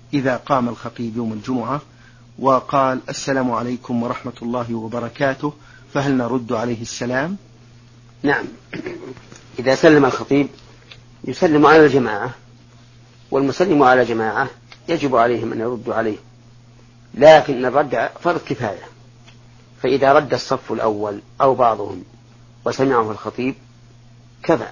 إذا قام الخطيب يوم الجمعة وقال السلام عليكم ورحمة الله وبركاته، فهل نرد عليه السلام؟ نعم، إذا سلم الخطيب يسلم على الجماعة، والمسلم على جماعة يجب عليهم أن يردوا عليه، لكن الرد فرض كفاية، فإذا رد الصف الأول أو بعضهم وسمعه الخطيب كفى.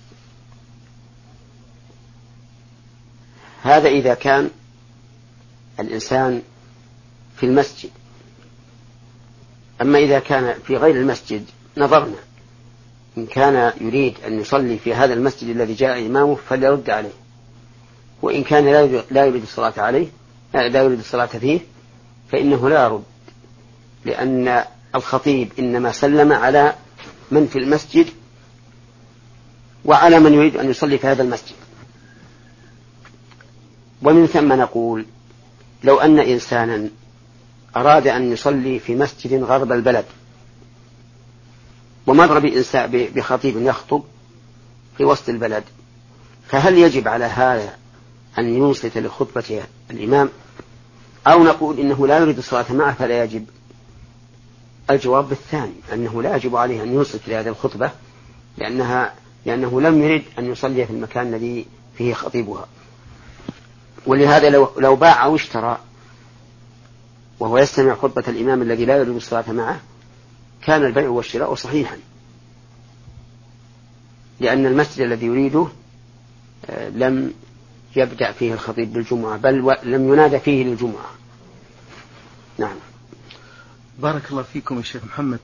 هذا إذا كان الإنسان في المسجد. أما إذا كان في غير المسجد نظرنا، إن كان يريد أن يصلي في هذا المسجد الذي جاء إمامه فليرد عليه، وإن كان لا يريد الصلاة عليه، لا يريد الصلاة فيه، فإنه لا يرد، لأن الخطيب إنما سلم على من في المسجد وعلى من يريد أن يصلي في هذا المسجد. ومن ثم نقول لو أن إنسانا أراد أن يصلي في مسجد غرب البلد ومر بخطيب يخطب في وسط البلد، فهل يجب على هذا أن ينصت لخطبة الإمام، أو نقول إنه لا يريد الصلاة معه فلا يجب؟ الجواب بالثاني، أنه لا يجب عليه أن ينصت لهذه الخطبة، لأنه لم يرد أن يصلي في المكان الذي فيه خطيبها. ولهذا لو باع أو اشترى وهو يستمع خطبة الإمام الذي لا يريد الصلاة معه كان البيع والشراء صحيحا، لأن المسجد الذي يريده لم يبدأ فيه الخطيب بالجمعة، بل لم ينادى فيه للجمعة. نعم. بارك الله فيكم يا شيخ محمد.